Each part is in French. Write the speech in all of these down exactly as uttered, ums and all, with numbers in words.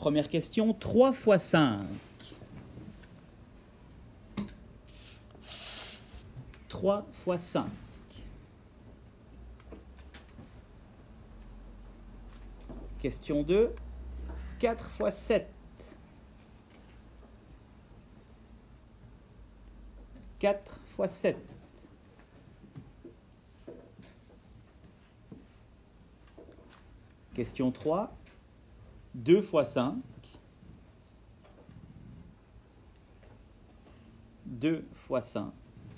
Première question, trois fois cinq. trois fois cinq. Question deux, quatre fois sept. quatre fois sept. Question trois, deux fois cinq. deux fois cinq.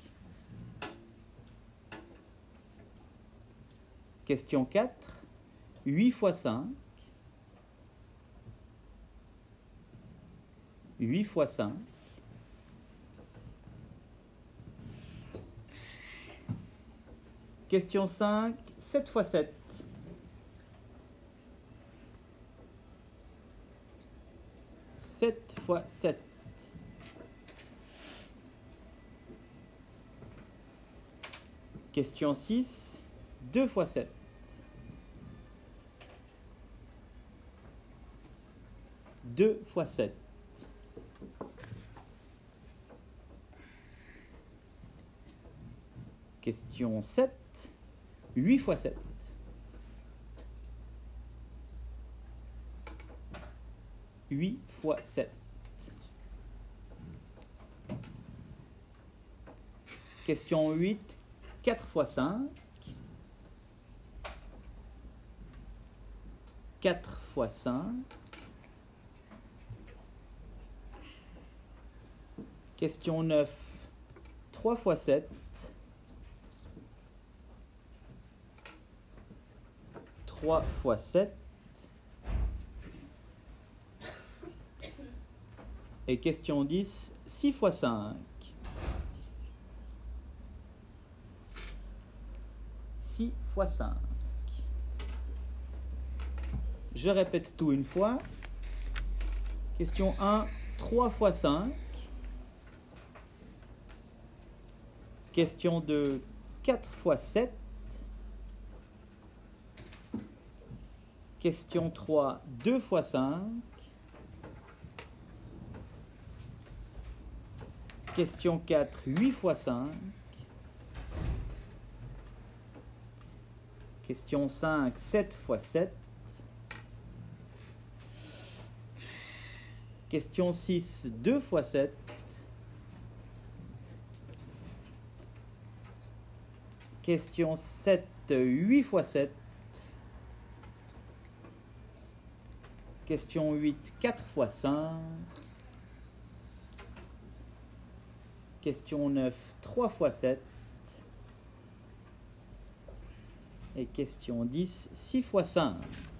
Question quatre, huit fois cinq. huit fois cinq. Question cinq, sept fois sept. sept fois sept. Question six, deux fois sept. deux fois sept. Question sept, huit fois sept. huit fois sept. Question huit, quatre fois cinq. quatre fois cinq. Question neuf, trois fois sept. trois fois sept. Et question dix, six fois cinq. six fois cinq. Je répète tout une fois. Question un, trois fois cinq. Question deux, quatre fois sept. Question trois, deux fois cinq. Question quatre, huit fois cinq. Question cinq, sept fois sept. Question six, deux fois sept. Question sept, huit fois sept. Question huit, quatre fois cinq. Question neuf, trois fois sept. Et question dix, six fois cinq.